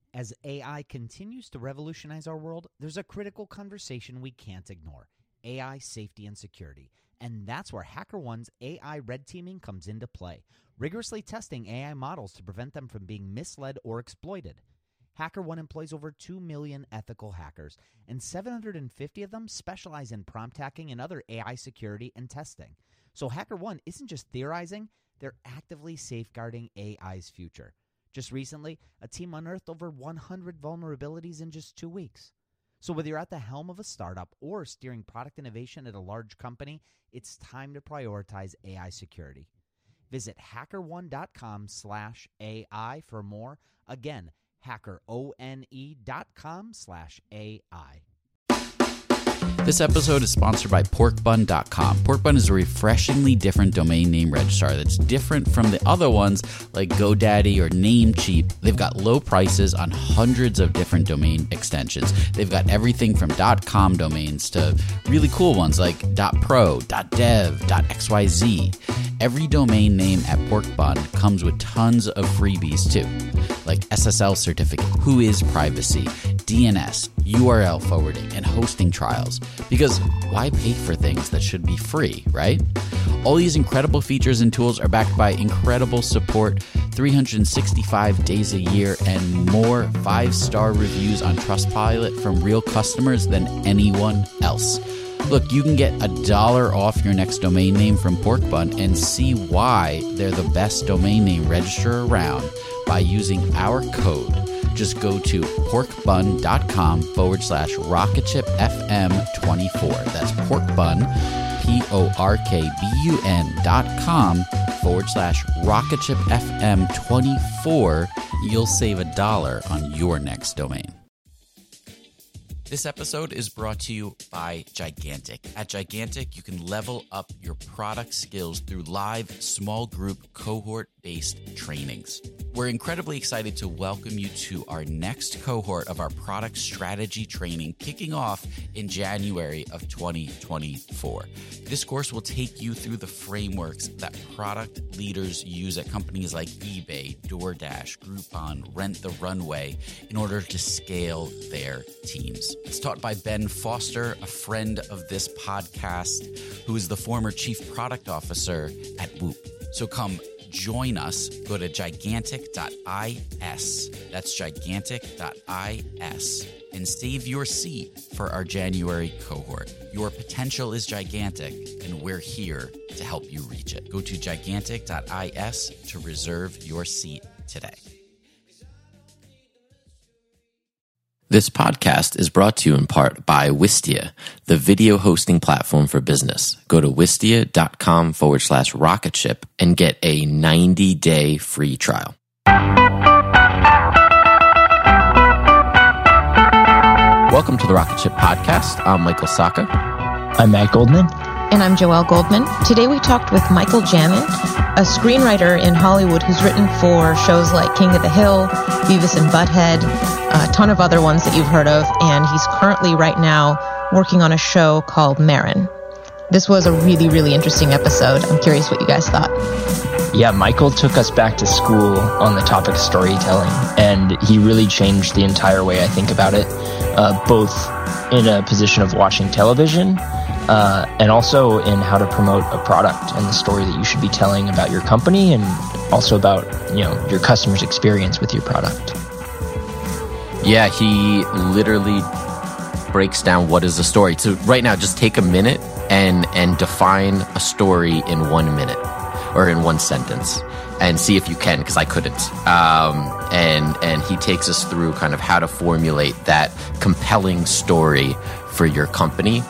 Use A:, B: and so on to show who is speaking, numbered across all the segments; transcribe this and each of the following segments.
A: As AI continues to revolutionize our world, there's a critical conversation we can't ignore: AI safety and security. And that's where HackerOne's AI red teaming comes into play, rigorously testing AI models to prevent them from being misled or exploited. HackerOne employs over 2 million ethical hackers, and 750 of them specialize in prompt hacking and other AI security and testing. So HackerOne isn't just theorizing, they're actively safeguarding AI's future. Just recently, a team unearthed over 100 vulnerabilities in just 2 weeks. So whether you're at the helm of a startup or steering product innovation at a large company, it's time to prioritize AI security. Visit hackerone.com/AI for more. Again, hackerone.com/AI.
B: This episode is sponsored by porkbun.com. Porkbun is a refreshingly different domain name registrar that's different from the other ones like GoDaddy or Namecheap. They've got low prices on hundreds of different domain extensions. They've got everything from .com domains to really cool ones like .pro, .dev, .xyz. Every domain name at Porkbun comes with tons of freebies too, like SSL certificate, Whois privacy, DNS, URL forwarding, and hosting trials. Because why pay for things that should be free, right? All these incredible features and tools are backed by incredible support, 365 days a year, and more 5-star reviews on Trustpilot from real customers than anyone else. Look, you can get $1 off your next domain name from Porkbun and see why they're the best domain name registrar around by using our code. Just go to porkbun.com/rocketshipfm24. That's porkbun, porkbun.com/rocketshipfm24. You'll save $1 on your next domain. This episode is brought to you by Gigantic. At Gigantic, you can level up your product skills through live small group cohort-based trainings. We're incredibly excited to welcome you to our next cohort of our product strategy training kicking off in January of 2024. This course will take you through the frameworks that product leaders use at companies like eBay, DoorDash, Groupon, Rent the Runway in order to scale their teams. It's taught by Ben Foster, a friend of this podcast, who is the former chief product officer at Whoop. So come join us. Go to gigantic.is. That's gigantic.is. And save your seat for our January cohort. Your potential is gigantic, and we're here to help you reach it. Go to gigantic.is to reserve your seat today. This podcast is brought to you in part by Wistia, the video hosting platform for business. Go to wistia.com/rocketship and get a 90-day free trial. Welcome to the Rocket Ship Podcast. I'm Michael Sacca.
C: I'm Matt Goldman.
D: And I'm Joelle Goldman. Today we talked with Michael Jamin, a screenwriter in Hollywood who's written for shows like King of the Hill, Beavis and Butthead, a ton of other ones that you've heard of, and he's currently right now working on a show called Marin. This was a really, really interesting episode. I'm curious what you guys thought.
C: Yeah, Michael took us back to school on the topic of storytelling, and he really changed the entire way I think about it, both in a position of watching television and also in how to promote a product and the story that you should be telling about your company and also about, your customer's experience with your product.
E: Yeah, he literally breaks down what is a story. So right now, just take a minute and define a story in 1 minute or in one sentence and see if you can, because I couldn't. And he takes us through kind of how to formulate that compelling story for your company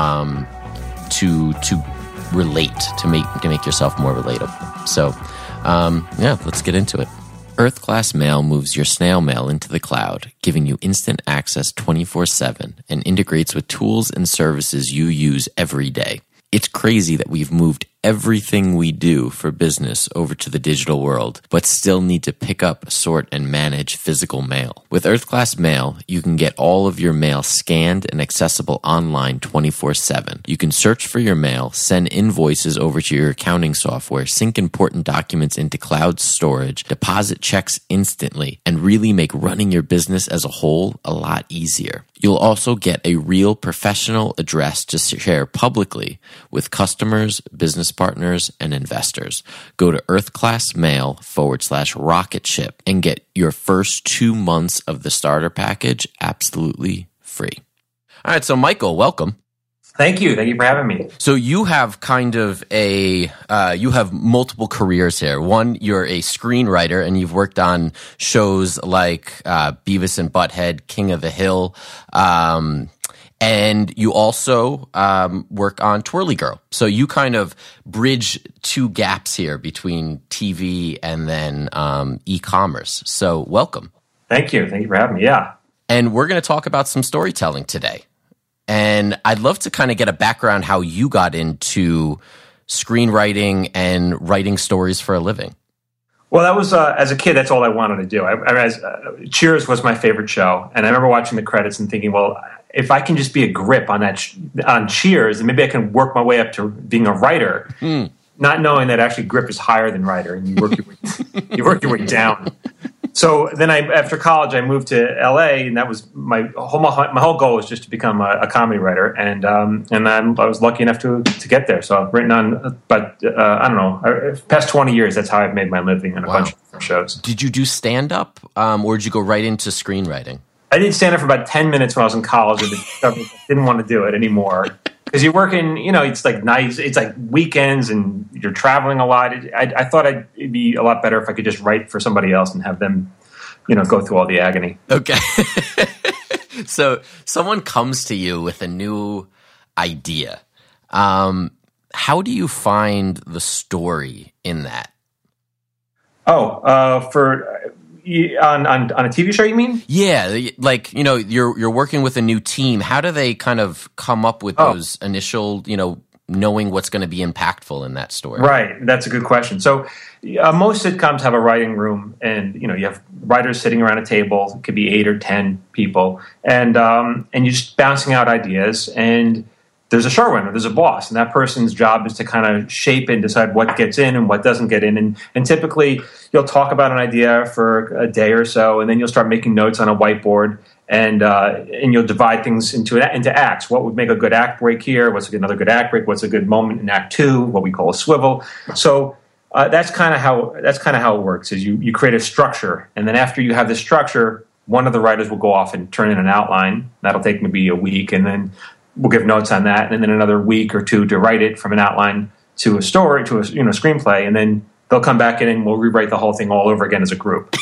E: to relate, to make yourself more relatable. So let's get into it. Earth Class Mail moves your snail mail into the cloud, giving you instant access 24/7 and integrates with tools and services you use every day. It's crazy that we've moved everything we do for business over to the digital world, but still need to pick up, sort, and manage physical mail. With Earth Class Mail, you can get all of your mail scanned and accessible online 24/7. You can search for your mail, send invoices over to your accounting software, sync important documents into cloud storage, deposit checks instantly, and really make running your business as a whole a lot easier. You'll also get a real professional address to share publicly with customers, business partners, and investors. Go to earthclassmail.com/rocket ship and get your first 2 months of the starter package absolutely free. All right, so Michael, welcome.
F: Thank you. Thank you for having me.
E: So you have kind of you have multiple careers here. One, you're a screenwriter and you've worked on shows like Beavis and Butthead, King of the Hill. And you also work on Twirly Girl. So you kind of bridge two gaps here between TV and then e-commerce. So welcome.
F: Thank you. Thank you for having me. Yeah.
E: And we're going to talk about some storytelling today. And I'd love to kind of get a background how you got into screenwriting and writing stories for a living.
F: Well, that was as a kid. That's all I wanted to do. Cheers was my favorite show, and I remember watching the credits and thinking, well, if I can just be a grip on that on Cheers, then maybe I can work my way up to being a writer. Not knowing that actually grip is higher than writer, and you work your way down. So then, after college, I moved to LA, and that was my whole goal was just to become a comedy writer, and I was lucky enough to get there. So I've written on, but I don't know, past 20 years. That's how I've made my living on a bunch of different shows.
E: Did you do stand up, or did you go right into screenwriting?
F: I did stand up for about 10 minutes when I was in college, and I didn't want to do it anymore. Because you're working, it's like nights, it's like weekends, and you're traveling a lot. I thought it'd be a lot better if I could just write for somebody else and have them, go through all the agony.
E: Okay. So someone comes to you with a new idea. How do you find the story in that? On a TV show, you mean? Yeah, like you're working with a new team. How do they kind of come up with those initial, knowing what's going to be impactful in that story?
F: Right, that's a good question. So most sitcoms have a writing room, and you have writers sitting around a table. It could be 8 or 10 people, and you're just bouncing out ideas. And there's a showrunner, there's a boss, and that person's job is to kind of shape and decide what gets in and what doesn't get in. And typically, you'll talk about an idea for a day or so, and then you'll start making notes on a whiteboard, and you'll divide things into acts. What would make a good act break here? What's another good act break? What's a good moment in Act 2? What we call a swivel. So that's kind of how it works. Is you create a structure, and then after you have this structure, one of the writers will go off and turn in an outline. That'll take maybe a week, and then we'll give notes on that, and then another week or two to write it from an outline to a story, to a screenplay, and then they'll come back in and we'll rewrite the whole thing all over again as a group.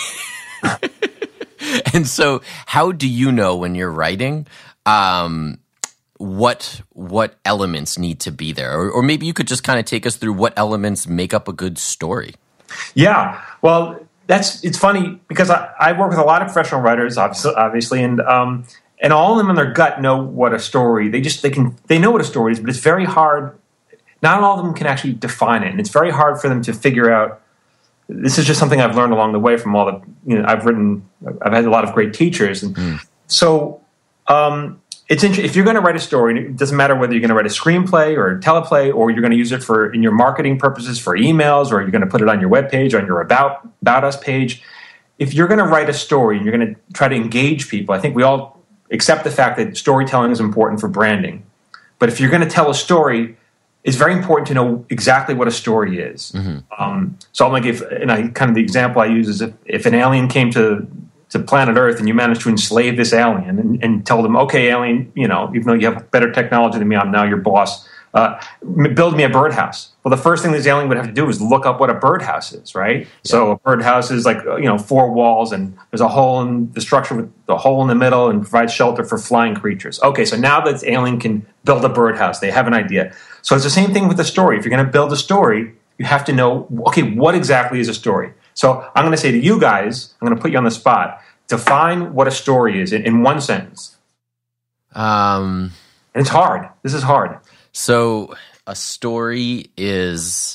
E: And so, how do you know when you're writing what elements need to be there, or maybe you could just kind of take us through what elements make up a good story? Yeah,
F: well, it's funny because I work with a lot of professional writers, obviously, and all of them in their gut know what a story. They know what a story is, but it's very hard. Not all of them can actually define it, and it's very hard for them to figure out. This is just something I've learned along the way from all the. I've had a lot of great teachers, and so it's interesting. If you're going to write a story, it doesn't matter whether you're going to write a screenplay or a teleplay, or you're going to use it in your marketing purposes for emails, or you're going to put it on your webpage, on your about us page. If you're going to write a story and you're going to try to engage people, I think we all accept the fact that storytelling is important for branding. But if you're going to tell a story, it's very important to know exactly what a story is. So I'm like, the example I use is if an alien came to planet Earth and you managed to enslave this alien and tell them, okay, alien, even though you have better technology than me, I'm now your boss, build me a birdhouse. Well, the first thing this alien would have to do is look up what a birdhouse is, right? Yeah. So a birdhouse is like, 4 walls, and there's a hole in the structure with the hole in the middle and provides shelter for flying creatures. Okay, so now that alien can build a birdhouse, they have an idea. So it's the same thing with the story. If you're going to build a story, you have to know, okay, what exactly is a story? So I'm going to say to you guys, I'm going to put you on the spot, define what a story is in one sentence. And it's hard. This is hard.
E: So a story is,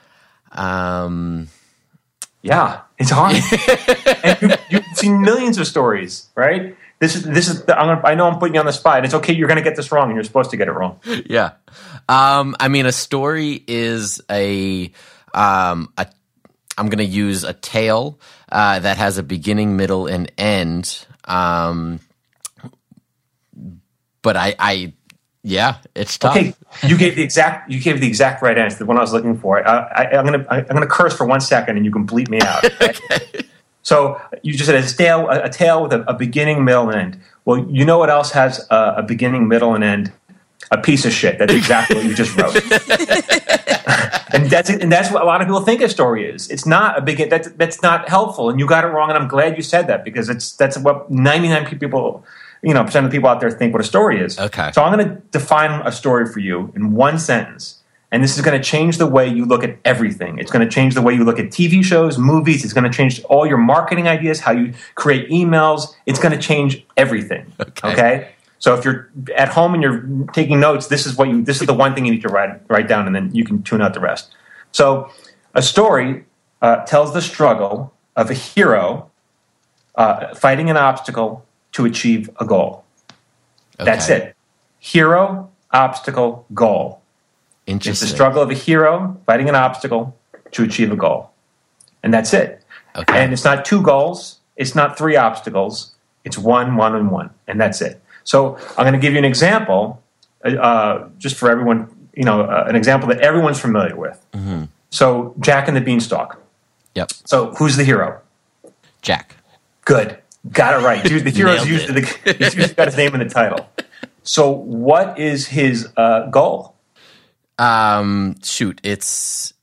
F: Yeah, it's hard. And you've seen millions of stories, right? This is. I know I'm putting you on the spot. It's okay. You're going to get this wrong, and you're supposed to get it wrong.
E: yeah. I mean, a story is I'm going to use a tale that has a beginning, middle, and end. But yeah, it's tough.
F: Okay, you gave the exact right answer. The one I was looking for. I'm gonna curse for 1 second, and you can bleep me out. Okay? So you just said a tale with a beginning, middle, and end. Well, you know what else has a beginning, middle, and end? A piece of shit. That's exactly what you just wrote. and that's what a lot of people think a story is. It's not a big. That's not helpful, and you got it wrong. And I'm glad you said that because that's what 99 people. Percent of the people out there think what a story is.
E: Okay.
F: So I'm going to define a story for you in one sentence. And this is going to change the way you look at everything. It's going to change the way you look at TV shows, movies. It's going to change all your marketing ideas, how you create emails. It's going to change everything. Okay? So if you're at home and you're taking notes, this is the one thing you need to write down, and then you can tune out the rest. So a story tells the struggle of a hero fighting an obstacle to achieve a goal.
E: Okay.
F: That's it. Hero, obstacle, goal.
E: Interesting.
F: It's the struggle of a hero fighting an obstacle to achieve a goal. And that's it.
E: Okay.
F: And it's not 2 goals. It's not 3 obstacles. It's 1, 1, and 1. And that's it. So I'm going to give you an example, just for everyone, an example that everyone's familiar with.
E: Mm-hmm.
F: So Jack and the Beanstalk.
E: Yep.
F: So who's the hero?
E: Jack.
F: Good. Got it right. The hero's
E: Nailed
F: usually
E: it.
F: he's usually got his name in the title. So what is his goal?
E: Shoot, it's.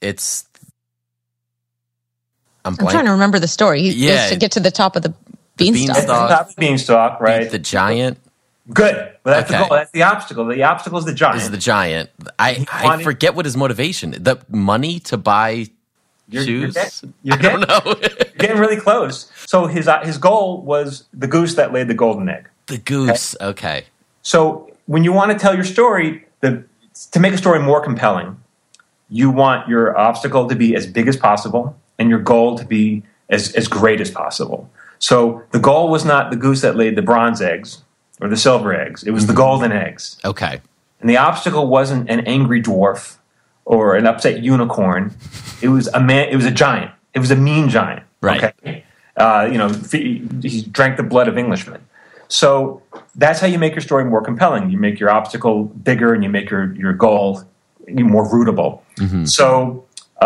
E: I'm
D: trying to remember the story. He is to get to the top of the beanstalk.
F: Top of the beanstalk, right?
E: Beat the giant.
F: Good. Well, that's
E: Okay.
F: the goal. That's the obstacle. The obstacle is the giant.
E: This is the giant. I forget what his motivation. The money to buy shoes.
F: You're
E: I don't know.
F: You're getting really close. So his goal was the goose that laid the golden egg.
E: The goose. Okay.
F: So when you want to tell your story, to make a story more compelling, you want your obstacle to be as big as possible and your goal to be as great as possible. So the goal was not the goose that laid the bronze eggs or the silver eggs. It was the golden eggs.
E: Okay.
F: And the obstacle wasn't an angry dwarf or an upset unicorn. It was a man. It was a giant. It was a mean giant.
E: Right.
F: Okay? He drank the blood of Englishmen. So that's how you make your story more compelling. You make your obstacle bigger, and you make your goal more rootable.
E: Mm-hmm.
F: So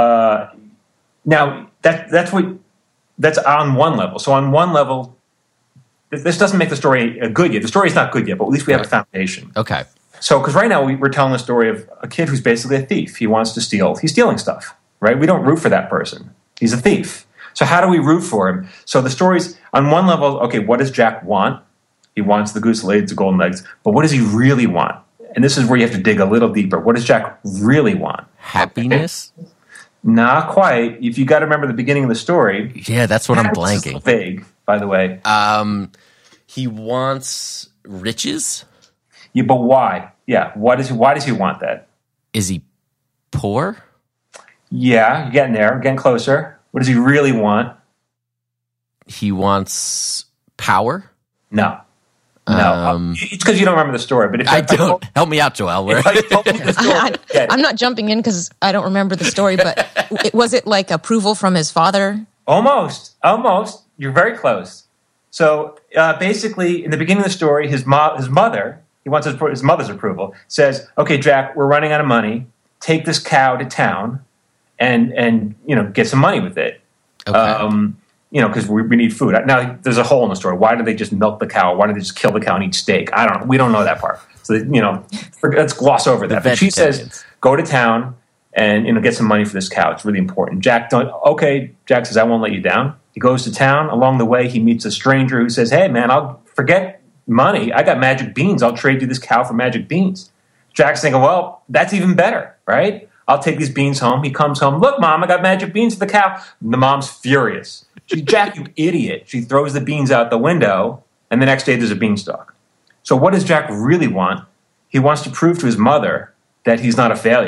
F: now that's on one level. So on one level, this doesn't make the story good yet. The story is not good yet, but at least we have a foundation.
E: Okay.
F: So, because right now we're telling the story of a kid who's basically a thief. He wants to steal. He's stealing stuff, right? We don't root for that person. He's a thief. So how do we root for him? So the story's on one level, okay, what does Jack want? He wants the goose laid the golden eggs. But what does he really want? And this is where you have to dig a little deeper. What does Jack really want?
E: Happiness?
F: Okay. Not quite. If you got to remember the beginning of the story.
E: Yeah, that's what I'm blanking.
F: It's vague, by the way.
E: He wants riches?
F: Yeah, but why? Yeah, why does he want that?
E: Is he poor?
F: Yeah, you're getting there, getting closer. What does he really want?
E: He wants power?
F: No. It's because you don't remember the story. But if
E: I don't. Help me out, Joel.
D: I'm not jumping in because I don't remember the story, but was it like approval from his father?
F: Almost. You're very close. So basically, in the beginning of the story, his mother, he wants his mother's approval, says, okay, Jack, we're running out of money. Take this cow to town and get some money with it.
E: Okay.
F: Because we need food. Now, there's a hole in the story. Why did they just milk the cow? Why did they just kill the cow and eat steak? I don't know. We don't know that part. So, let's gloss over that. But she says, go to town and get some money for this cow. It's really important. Jack says, I won't let you down. He goes to town. Along the way, he meets a stranger who says, hey, man, I'll forget money. I got magic beans. I'll trade you this cow for magic beans. Jack's thinking, well, that's even better, right? I'll take these beans home. He comes home. Look, Mom, I got magic beans for the cow. And the mom's furious. Jack, you idiot. She throws the beans out the window, and the next day there's a beanstalk. So what does Jack really want? He wants to prove to his mother that he's not a failure,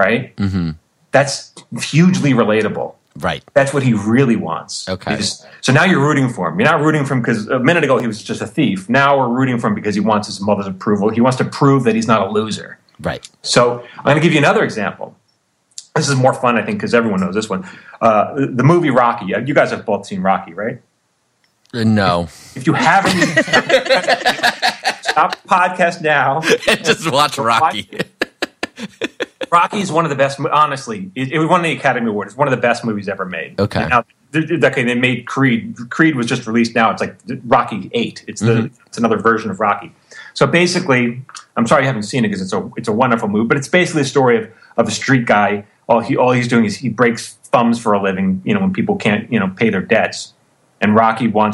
F: right? Mm-hmm. That's hugely relatable.
E: Right.
F: That's what he really wants.
E: Okay.
F: So now you're rooting for him. You're not rooting for him because a minute ago he was just a thief. Now we're rooting for him because he wants his mother's approval. He wants to prove that he's not a loser.
E: Right.
F: So I'm going to give you another example. This is more fun, I think, because everyone knows this one. The movie Rocky. You guys have both seen Rocky, right?
E: No.
F: If you haven't, stop the podcast now.
E: Just watch Rocky.
F: Rocky is one of the best. Honestly, it won the Academy Award. It's one of the best movies ever made.
E: Okay.
F: Now, they made Creed. Creed was just released now. It's like Rocky 8. It's another version of Rocky. So basically, I'm sorry you haven't seen it because it's a wonderful movie. But it's basically a story of a street guy. All he's doing is he breaks thumbs for a living. When people can't pay their debts. And Rocky's going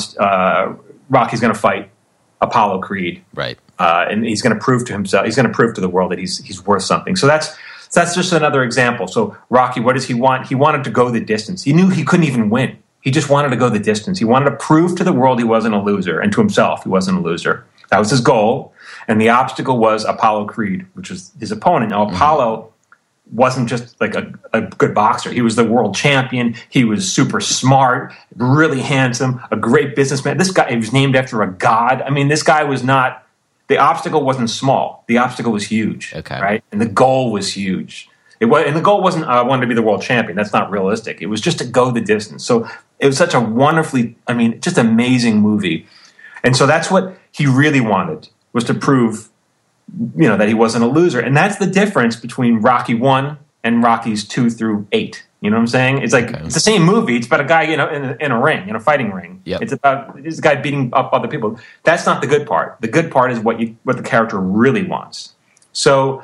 F: to fight Apollo Creed.
E: Right.
F: And he's going to prove to himself. He's going to prove to the world that he's worth something. So that's just another example. So Rocky, what does he want? He wanted to go the distance. He knew he couldn't even win. He just wanted to go the distance. He wanted to prove to the world he wasn't a loser, and to himself he wasn't a loser. That was his goal. And the obstacle was Apollo Creed, which was his opponent. Now, Apollo wasn't just like a good boxer. He was the world champion. He was super smart, really handsome, a great businessman. This guy, he was named after a god. I mean, this guy was not... The obstacle wasn't small. The obstacle was huge, right? And the goal was huge. And the goal wasn't, I wanted to be the world champion. That's not realistic. It was just to go the distance. So it was such a wonderfully, just amazing movie. And so that's what he really wanted, was to prove, that he wasn't a loser. And that's the difference between Rocky 1 and Rockies 2 through 8. You know what I'm saying? It's like It's the same movie. It's about a guy, in a ring, in a fighting ring.
E: Yep.
F: It's about this guy beating up other people. That's not the good part. The good part is what the character really wants. So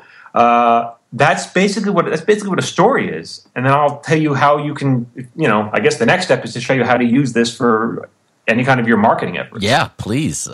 F: that's basically what a story is. And then I'll tell you how you can. I guess the next step is to show you how to use this for any kind of your marketing efforts.
E: Yeah, please.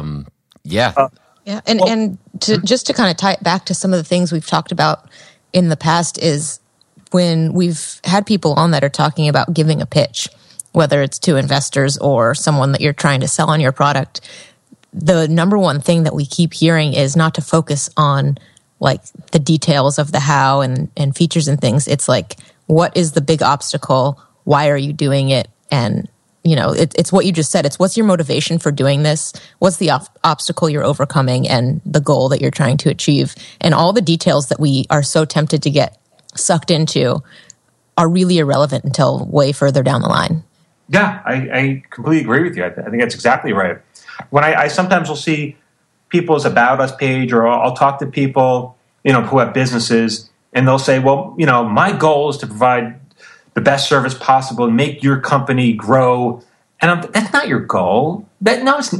E: Yeah.
D: And just to kind of tie it back to some of the things we've talked about in the past is when we've had people on that are talking about giving a pitch, whether it's to investors or someone that you're trying to sell on your product, the number one thing that we keep hearing is not to focus on like the details of the how and features and things. It's like, what is the big obstacle? Why are you doing it? And it's what you just said. It's what's your motivation for doing this? What's the obstacle you're overcoming and the goal that you're trying to achieve? And all the details that we are so tempted to get sucked into are really irrelevant until way further down the line.
F: Yeah, I completely agree with you. I think that's exactly right. When I sometimes will see people's About Us page, or I'll talk to people, who have businesses, and they'll say, well, my goal is to provide the best service possible and make your company grow. And that's not your goal. I'm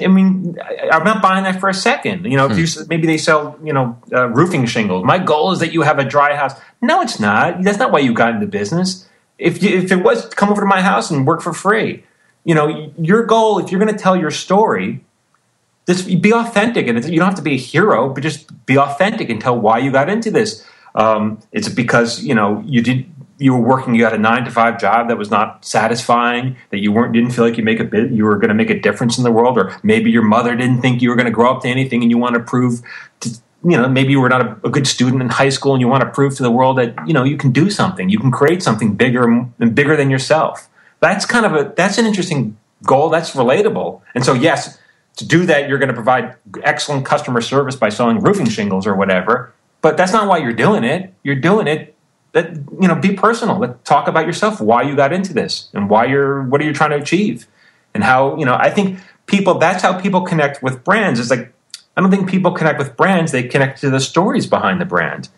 F: not buying that for a second. If maybe they sell, roofing shingles. My goal is that you have a dry house. No, it's not. That's not why you got into business. If it was, come over to my house and work for free. Your goal, if you're going to tell your story, just be authentic. And you don't have to be a hero, but just be authentic and tell why you got into this. It's because, you were working, you had a 9-to-5 job that was not satisfying, that you didn't feel like you were going to make a difference in the world, or maybe your mother didn't think you were going to grow up to anything, and you want to prove to, maybe you were not a good student in high school, and you want to prove to the world that you can do something, you can create something bigger and bigger than yourself. That's that's an interesting goal. That's relatable. And so yes, to do that, you're going to provide excellent customer service by selling roofing shingles or whatever. But that's not why you're doing it. You're doing it. Be personal. Talk about yourself, why you got into this, and what are you trying to achieve, and how. I think that's how people connect with brands. It's like, I don't think people connect with brands; they connect to the stories behind the brand.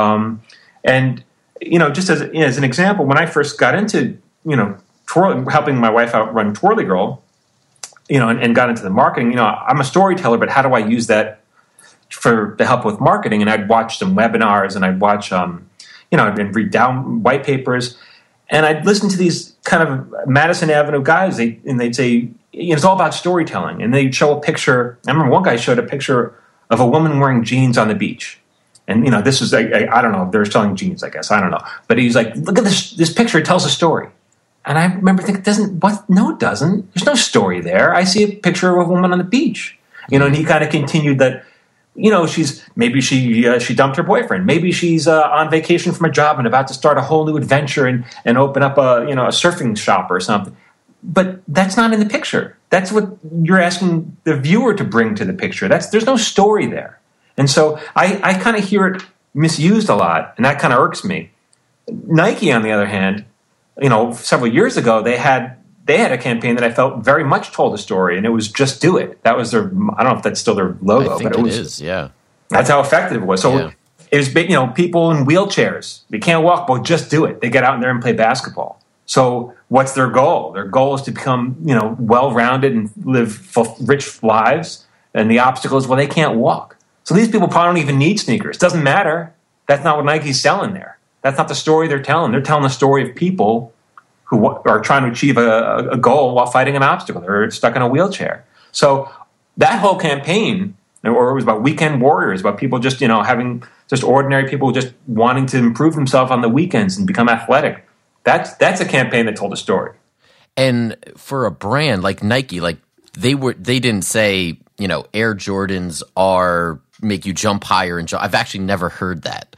F: And just as an example, when I first got into helping my wife out run Twirly Girl, and got into the marketing. I'm a storyteller, but how do I use that to help with marketing? And I'd watch some webinars, and I'd watch. And read down white papers, and I'd listen to these kind of Madison Avenue guys, they'd say, it's all about storytelling, and they'd show a picture. I remember one guy showed a picture of a woman wearing jeans on the beach, and this was, I don't know, they're selling jeans, I guess, I don't know, but he's like, look at this picture, it tells a story. And I remember thinking, no, it doesn't. There's no story there. I see a picture of a woman on the beach, and he kind of continued that maybe she dumped her boyfriend. Maybe she's on vacation from a job and about to start a whole new adventure and open up a surfing shop or something. But that's not in the picture. That's what you're asking the viewer to bring to the picture. There's no story there. And so I kind of hear it misused a lot, and that kind of irks me. Nike, on the other hand, several years ago, they had a campaign that I felt very much told a story, and it was "Just Do It." That was their. I don't know if that's still their logo,
B: I think
F: but
B: it is. Yeah,
F: that's how effective it was. So it was big. People in wheelchairs, they can't walk, but just do it. They get out there and play basketball. So what's their goal? Their goal is to become well-rounded and live rich lives. And the obstacle is, they can't walk. So these people probably don't even need sneakers. Doesn't matter. That's not what Nike's selling there. That's not the story they're telling. They're telling the story of people who are trying to achieve a goal while fighting an obstacle. They're stuck in a wheelchair. So that whole campaign, or it was about weekend warriors, about people just, having just ordinary people just wanting to improve themselves on the weekends and become athletic. That's a campaign that told a story.
E: And for a brand like Nike, they didn't say, Air Jordans make you jump higher and jump. I've actually never heard that.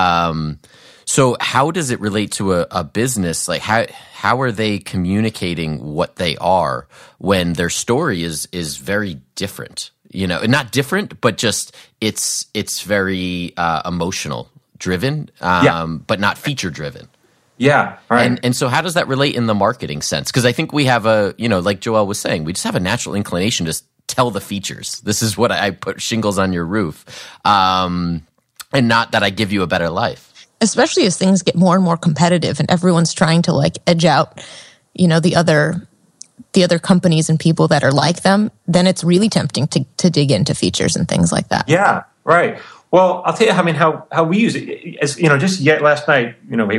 E: So how does it relate to a business? Like how are they communicating what they are when their story is very different? Not different, but just it's very emotional driven, but not feature driven.
F: Yeah, right.
E: And so how does that relate in the marketing sense? Because I think we have like Joel was saying, we just have a natural inclination to tell the features. This is what I put shingles on your roof, and not that I give you a better life.
D: Especially as things get more and more competitive and everyone's trying to edge out, the other companies and people that are like them, then it's really tempting to dig into features and things like that.
F: Yeah, right. Well, I'll tell you, how we use it. As just yet last night,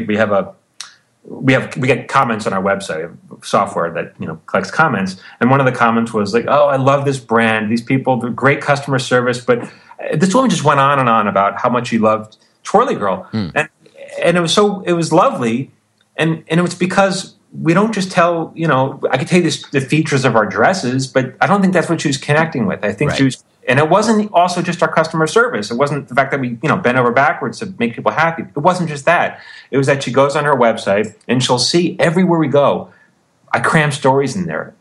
F: we get comments on our website, software that collects comments, and one of the comments was like, "Oh, I love this brand. These people, they're great customer service." But this woman just went on and on about how much she loved Twirly Girl, and it was lovely, and it was because we don't just tell I could tell you the features of our dresses, but I don't think that's what she was connecting with. I think she was. And it wasn't also just our customer service. It wasn't the fact that we, bent over backwards to make people happy. It wasn't just that. It was that she goes on her website and she'll see everywhere we go, I cram stories in there.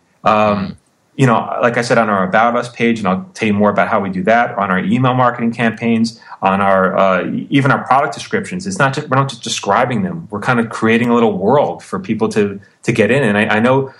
F: Like I said, on our About Us page, and I'll tell you more about how we do that, on our email marketing campaigns, on our even our product descriptions. We're not just describing them. We're kind of creating a little world for people to get in. And I know,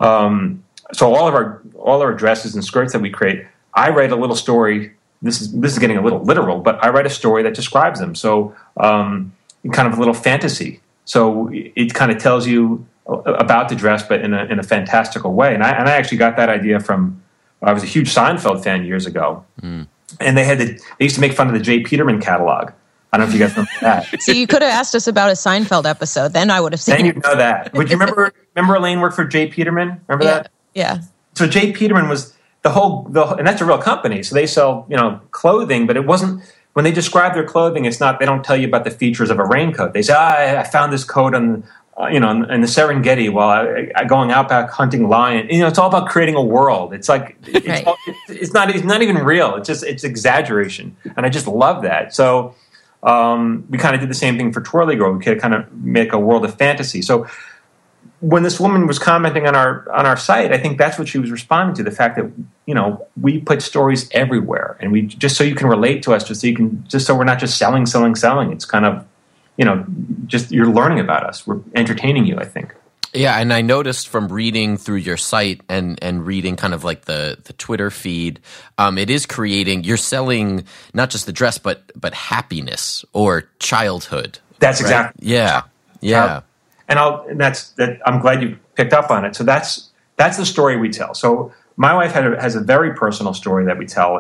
F: so all our dresses and skirts that we create, I write a little story. This is getting a little literal, but I write a story that describes them. So kind of a little fantasy. So it kind of tells you about the dress, but in a fantastical way. And I actually got that idea from, I was a huge Seinfeld fan years ago, and they used to make fun of the J. Peterman catalog. I don't know if you guys remember that.
D: So you could have asked us about a Seinfeld episode. Then I would have seen.
F: Then you'd know that. Would you remember Elaine worked for J. Peterman? Remember that?
D: Yeah.
F: So J. Peterman was and that's a real company. So they sell, clothing, but it wasn't, when they describe their clothing, it's not, they don't tell you about the features of a raincoat. They say, I found this coat on, in the Serengeti while I going outback hunting lion. It's all about creating a world. It's like, it's not even real. It's exaggeration. And I just love that. So we kind of did the same thing for Twirly Girl. We could kind of make a world of fantasy. So when this woman was commenting on our site, I think that's what she was responding to, the fact that, we put stories everywhere, and we just so you can relate to us, just so we're not just selling. It's kind of, just you're learning about us. We're entertaining you, I think.
E: Yeah, and I noticed from reading through your site and reading kind of like the Twitter feed, it is creating, you're selling not just the dress, but happiness or childhood.
F: That's
E: right?
F: exactly.
E: Yeah.
F: And I'm glad you picked up on it. So that's the story we tell. So my wife has a very personal story that we tell,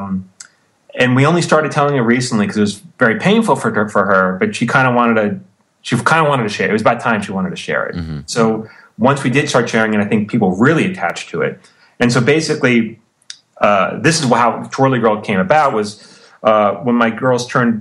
F: and we only started telling it recently because it was very painful for her. But she kind of wanted to share. It was about time she wanted to share it. Mm-hmm. So once we did start sharing it, I think people really attached to it. And so basically, this is how Twirly Girl came about. Was when our girls turned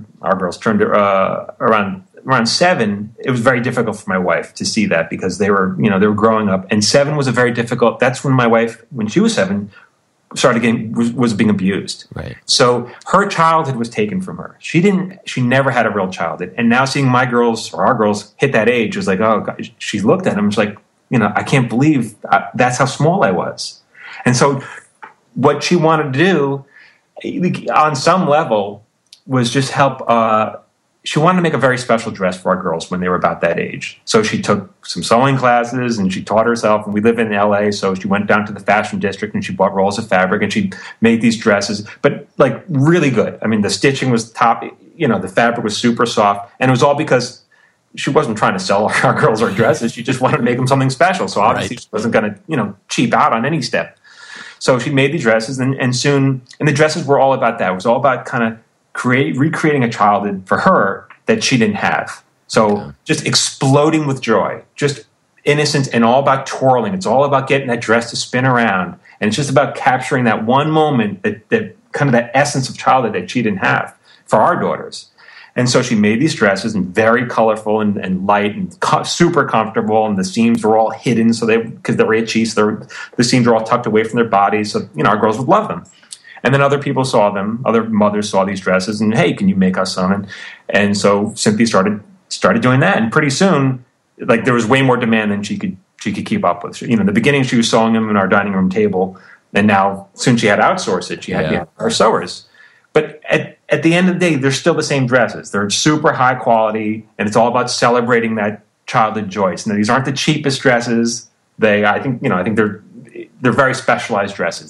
F: around 7, it was very difficult for my wife to see that, because they were growing up, and 7 was that's when my wife, when she was 7, was being abused.
E: Right.
F: So her childhood was taken from her. She never had a real childhood. And now seeing my girls or our girls hit that age was like, oh God, she looked at them. She's like, I can't believe that's how small I was. And so what she wanted to do on some level was just help. She wanted to make a very special dress for our girls when they were about that age. So she took some sewing classes and she taught herself. And we live in LA, so she went down to the fashion district and she bought rolls of fabric and she made these dresses, but like really good. I mean, the stitching was top. The fabric was super soft, and it was all because she wasn't trying to sell our girls our dresses. She just wanted to make them something special. So obviously she wasn't going to cheap out on any step. So she made these dresses, and soon, and the dresses were all about that. It was all about kind of recreating a childhood for her that she didn't have. So just exploding with joy, just innocent, and all about twirling. It's all about getting that dress to spin around. And it's just about capturing that one moment, that kind of that essence of childhood that she didn't have for our daughters. And so she made these dresses, and very colorful and light and super comfortable. And the seams were all hidden, because they're HE, the seams were all tucked away from their bodies. So our girls would love them. And then other people saw them. Other mothers saw these dresses, and hey, can you make us some? And so Cynthia started doing that. And pretty soon, like there was way more demand than she could keep up with. In the beginning, she was sewing them in our dining room table, and now soon she had to outsource it. She had our sewers. But at the end of the day, they're still the same dresses. They're super high quality, and it's all about celebrating that childhood joy. So these aren't the cheapest dresses. I think they're very specialized dresses.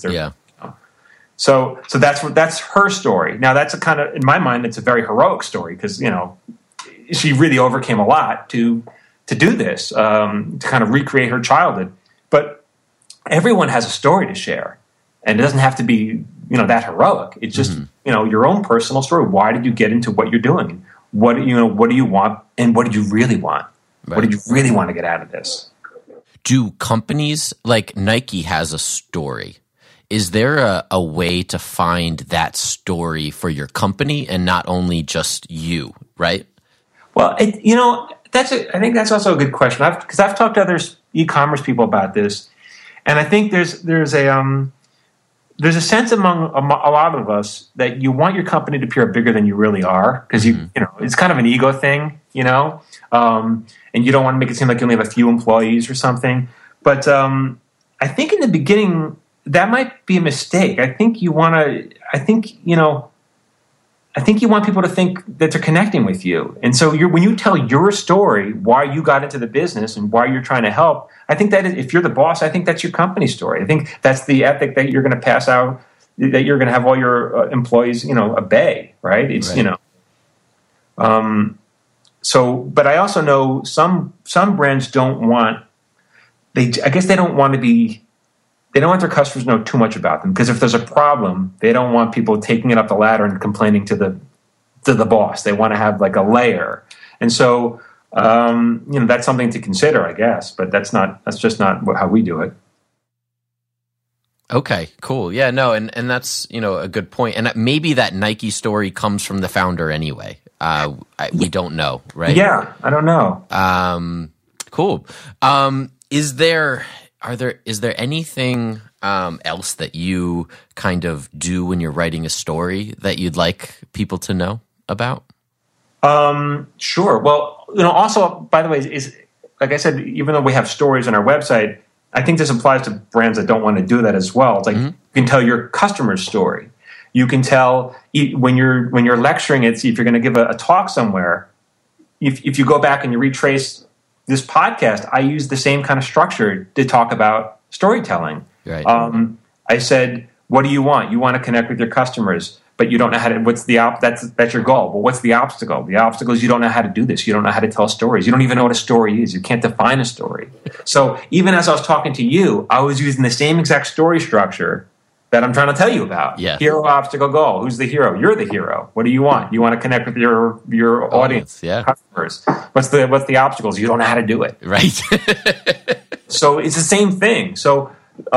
F: So that's her story. Now that's in my mind, it's a very heroic story because she really overcame a lot to do this, to kind of recreate her childhood. But everyone has a story to share, and it doesn't have to be that heroic. It's just your own personal story. Why did you get into what you're doing? What do you want, and what did you really want? Right. What did you really want to get out of this?
E: Do companies like Nike has a story? Is there a way to find that story for your company and not only just you, right?
F: Well, I think that's also a good question. Because I've talked to other e-commerce people about this, and I think there's a sense among a lot of us that you want your company to appear bigger than you really are, because it's kind of an ego thing, and you don't want to make it seem like you only have a few employees or something. But I think in the beginning, that might be a mistake. I think you want people to think that they're connecting with you. And so when you tell your story, why you got into the business and why you're trying to help, I think that if you're the boss, I think that's your company story. I think that's the ethic that you're going to pass out, that you're going to have all your employees, obey, right? It's, but I also know some brands they don't want their customers to know too much about them, because if there's a problem, they don't want people taking it up the ladder and complaining to the boss. They want to have like a layer. And so, that's something to consider, I guess, but that's just not how we do it.
E: Okay, cool. Yeah, no, and that's, a good point. And maybe that Nike story comes from the founder anyway. We don't know, right?
F: Yeah, I don't know.
E: Cool. Is there anything else that you kind of do when you're writing a story that you'd like people to know about?
F: Sure. Well, also, by the way, is like I said, even though we have stories on our website, I think this applies to brands that don't want to do that as well. It's like you can tell your customer's story. You can tell when you're lecturing it. See, if you're going to give a talk somewhere, if you go back and you retrace this podcast, I use the same kind of structure to talk about storytelling.
E: Right.
F: I said, what do you want? You want to connect with your customers, but you don't know how to. That's your goal. Well, what's the obstacle? The obstacle is you don't know how to do this. You don't know how to tell stories. You don't even know what a story is. You can't define a story. So even as I was talking to you, I was using the same exact story structure that I'm trying to tell you about.
E: Yeah.
F: Hero, obstacle, goal. Who's the hero? You're the hero. What do you want? You want to connect with your audience, customers. What's the obstacles? You don't know how to do it.
E: Right.
F: So it's the same thing. So,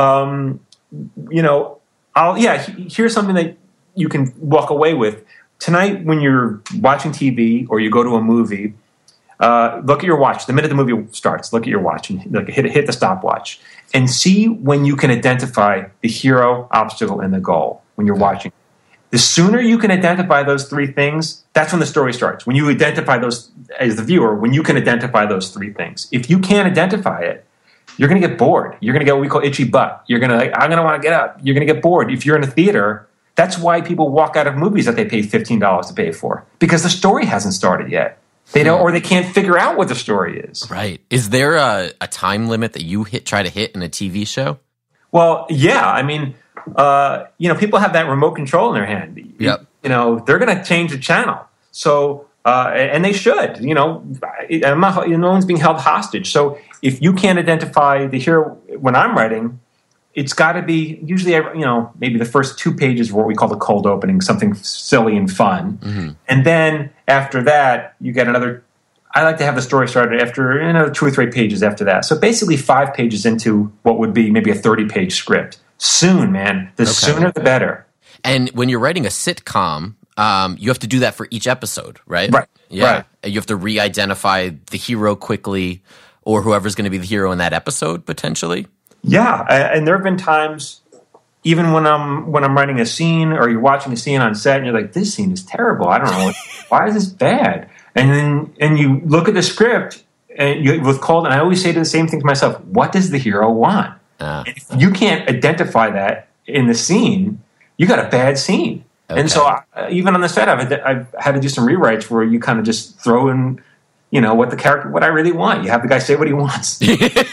F: here's something that you can walk away with. Tonight when you're watching TV or you go to a movie, look at your watch. The minute the movie starts, look at your watch and hit the stopwatch and see when you can identify the hero, obstacle, and the goal when you're watching. The sooner you can identify those three things, that's when the story starts. When you identify those as the viewer, when you can identify those three things. If you can't identify it, you're going to get bored. You're going to get what we call itchy butt. You're going to, I'm going to want to get up. You're going to get bored. If you're in a theater, that's why people walk out of movies that they paid $15 to pay for, because the story hasn't started yet. They don't, or they can't figure out what the story is.
E: Right. Is there a time limit that you try to hit in a TV show?
F: Well, yeah. I mean, people have that remote control in their hand.
E: Yep.
F: They're going to change the channel. So, and they should. No one's being held hostage. So, if you can't identify the hero when I'm writing, it's got to be usually, maybe the first 2 pages are what we call the cold opening, something silly and fun. Mm-hmm. And then after that, you get another. I like to have the story started after 2 or 3 pages after that. So basically 5 pages into what would be maybe a 30-page script. Soon, man. The sooner the better.
E: And when you're writing a sitcom, you have to do that for each episode, right?
F: Right.
E: Yeah.
F: Right.
E: You have to re-identify the hero quickly, or whoever's going to be the hero in that episode, potentially.
F: Yeah, and there have been times, even when I'm writing a scene, or you're watching a scene on set, and you're like, "This scene is terrible. I don't know why is this bad." And you look at the script, and I always say the same thing to myself: "What does the hero want?" If you can't identify that in the scene, you got a bad scene. Okay. And so, even on the set, I've had to do some rewrites where you kind of just throw in, what I really want. You have the guy say what he wants.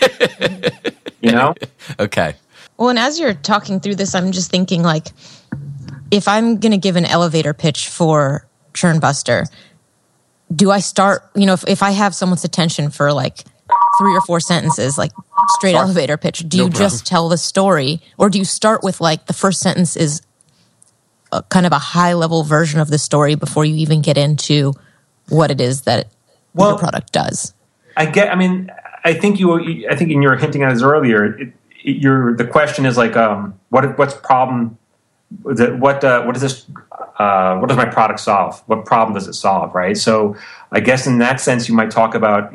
E: Okay.
D: Well, and as you're talking through this, I'm just thinking, like, if I'm going to give an elevator pitch for Churnbuster, do I start, if I have someone's attention for like 3 or 4 sentences, like straight elevator pitch, do you just tell the story, or do you start with like the first sentence is kind of a high level version of the story before you even get into what it is that your product does?
F: I think you were hinting at this earlier. The question is like, what's problem? What does my product solve? What problem does it solve? Right. So I guess in that sense, you might talk about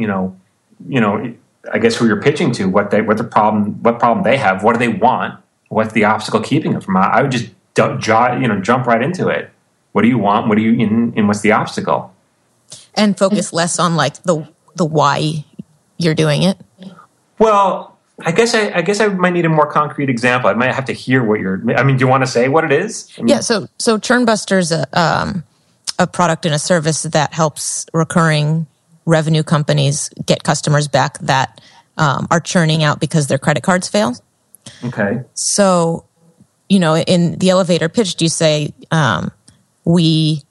F: I guess who you're pitching to, what problem they have, what do they want, what's the obstacle keeping them from. I would just jump right into it. What do you want? What do you and what's the obstacle?
D: And focus less on like the why you're doing it. Well,
F: I guess I might need a more concrete example. I might have to hear what do you want to say what it is?
D: So Churnbuster's a product and a service that helps recurring revenue companies get customers back that are churning out because their credit cards fail.
F: Okay.
D: So, in the elevator pitch, do you say, we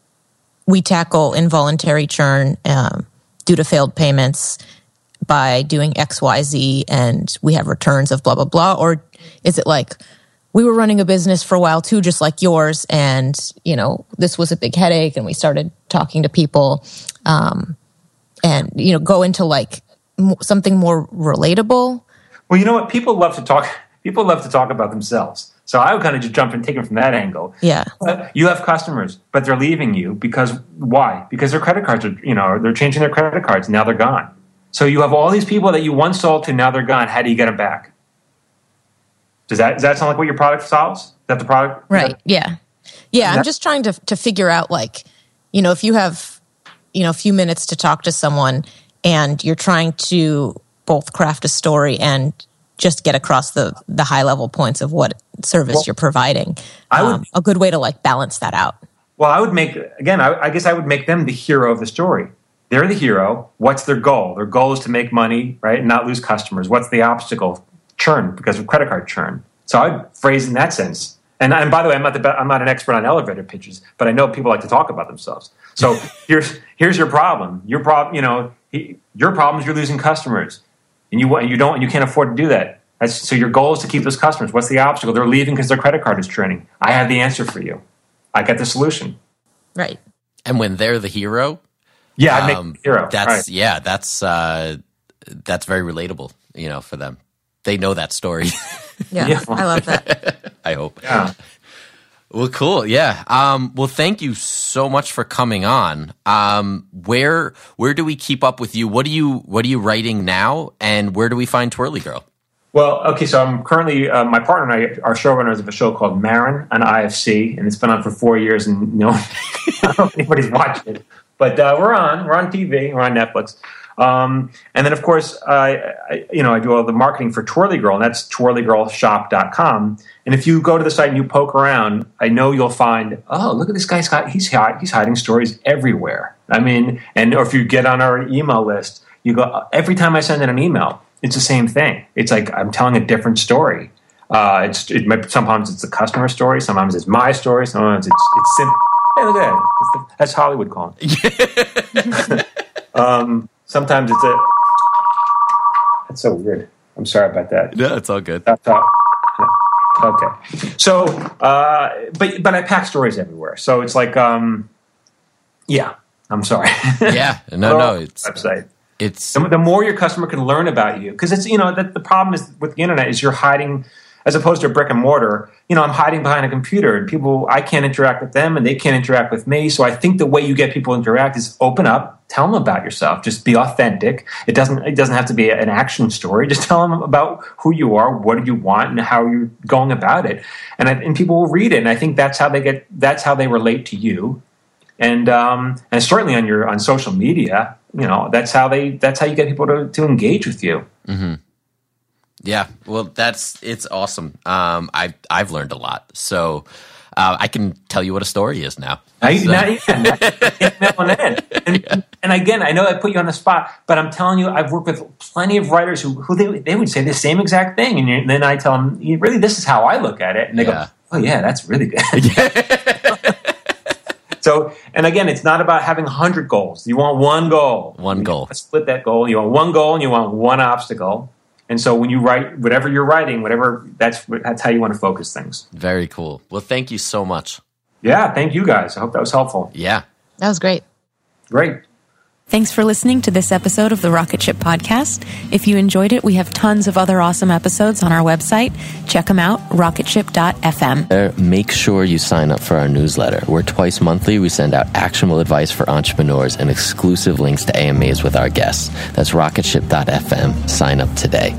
D: tackle involuntary churn due to failed payments by doing X, Y, Z, and we have returns of blah, blah, blah? Or is it like, we were running a business for a while too, just like yours, and, this was a big headache, and we started talking to people, and, go into like something more relatable?
F: Well, you know what? People love to talk about themselves. So I would kind of just jump and take it from that angle.
D: Yeah.
F: You have customers, but they're leaving you because why? Because their credit cards are, they're changing their credit cards. Now they're gone. So you have all these people that you once sold to, now they're gone. How do you get them back? Does that sound like what your product solves? Is that the product?
D: Right. Yeah. Yeah. I'm just trying to figure out, like, if you have, a few minutes to talk to someone and you're trying to both craft a story and just get across the high level points of what service you're providing. A good way to like balance that out.
F: Well, I guess I would make them the hero of the story. They're the hero. What's their goal? Their goal is to make money, right, and not lose customers. What's the obstacle? Churn, because of credit card churn. So I'd phrase in that sense. And by the way, I'm not an expert on elevator pitches, but I know people like to talk about themselves. So here's your problem. Your problem, your problem is you're losing customers, and you can't afford to do that. So your goal is to keep those customers. What's the obstacle? They're leaving because their credit card is churning. I have the answer for you. I got the solution.
D: Right.
E: And when they're the hero,
F: I'd make them the hero.
E: That's very relatable, for them. They know that story.
D: Yeah, I love that.
E: I hope.
F: Yeah.
E: Well, cool. Yeah. Well, thank you so much for coming on. Where do we keep up with you? What are you writing now? And where do we find Twirly Girl?
F: Well, okay, so I'm currently, my partner and I are showrunners of a show called Marin on IFC, and it's been on for 4 years, and I don't know if anybody's watched it. But we're on TV, we're on Netflix. And then, of course, I do all the marketing for Twirly Girl, and that's twirlygirlshop.com. And if you go to the site and you poke around, I know you'll find, oh, look at this guy's he's hiding stories everywhere. I mean, or if you get on our email list, you go, every time I send in an email, it's the same thing. It's like I'm telling a different story. Sometimes it's the customer story, sometimes it's my story, sometimes it's simple. Hey, look at that. That's Hollywood calling. Sometimes it's that's so weird. I'm sorry about that.
E: Yeah, it's all good.
F: Okay. So, but I pack stories everywhere. So it's like, yeah, I'm sorry.
E: Yeah, no, it's
F: website.
E: It's
F: the more your customer can learn about you, because it's the problem is with the internet is you're hiding, as opposed to a brick and mortar. I'm hiding behind a computer, and I can't interact with them, and they can't interact with me. So I think the way you get people to interact is open up, tell them about yourself, just be authentic. It doesn't have to be an action story. Just tell them about who you are, what do you want, and how you're going about it, and people will read it. And I think that's how they relate to you, and certainly on social media. That's how you get people to engage with you.
E: Mm-hmm. Yeah, well, it's awesome. I've learned a lot, so I can tell you what a story is now.
F: And again, I know I put you on the spot, but I'm telling you, I've worked with plenty of writers who they would say the same exact thing, and then I tell them, really, this is how I look at it, and they go, oh yeah, that's really good. So, and again, it's not about having 100 goals. You want one goal.
E: One goal.
F: Split that goal. You want one goal and you want one obstacle. And so when you write, whatever you're writing, that's how you want to focus things.
E: Very cool. Well, thank you so much.
F: Yeah, thank you guys. I hope that was helpful.
E: Yeah.
D: That was great.
F: Great.
G: Thanks for listening to this episode of the Rocket Ship Podcast. If you enjoyed it, we have tons of other awesome episodes on our website. Check them out, rocketship.fm.
E: Make sure you sign up for our newsletter, where twice monthly we send out actionable advice for entrepreneurs and exclusive links to AMAs with our guests. That's rocketship.fm. Sign up today.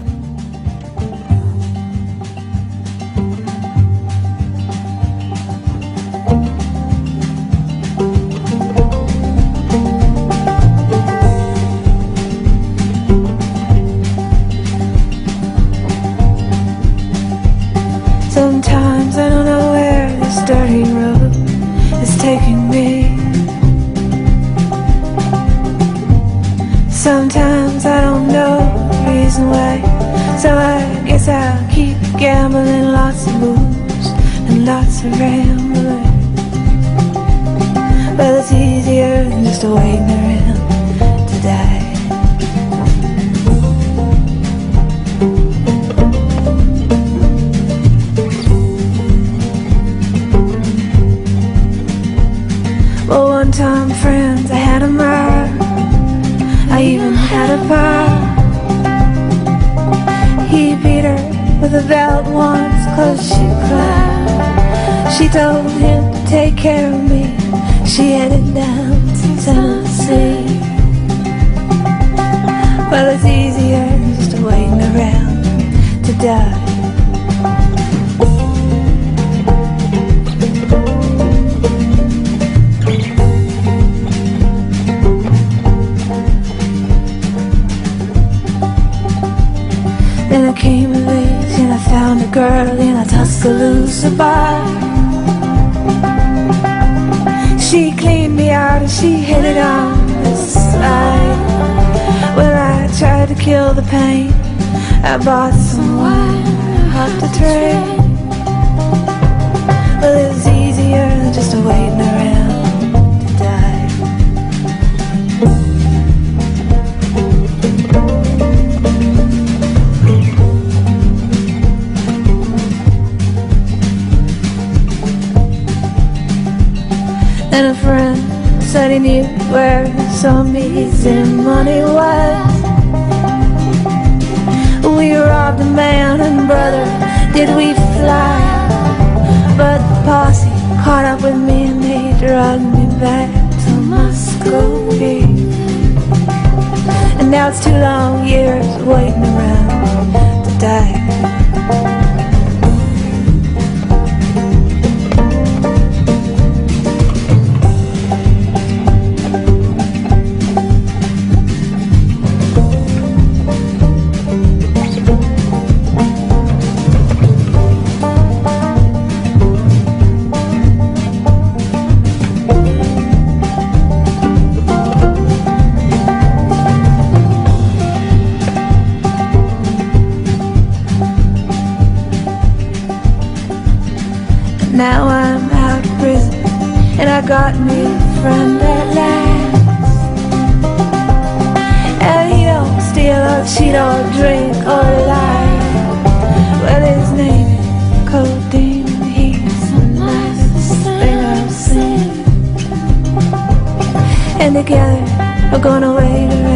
H: Sometimes I don't know where this dirty road is taking me. Sometimes I don't know the reason why, so I guess I'll keep gambling, lots of moves and lots of rambling. Well, it's easier than just waiting around to die. Well, one time, friends, I had a mirror, I even had a pie. He beat her with a belt once, close she cried. She told him to take care of me. She headed down to Tennessee. Well, it's easier just waiting around to die. Then I came of age and I found a girl in a Tuscaloosa bar. She cleaned me out and she hit it on the side. Well, I tried to kill the pain. I bought some wine, I hopped a train. Well, it was easier than just waiting around to die. And a friend said he knew where some easy money was. We robbed a man and brother, did we fly? But the posse caught up with me and they dragged me back to Muscovy. And now it's 2 long years waiting around to die. Now I'm out of prison and I got me a friend at last. And he don't steal or cheat or drink or lie. Well, his name is Codeine and he's the nicest thing I've seen. And together we're gonna wait around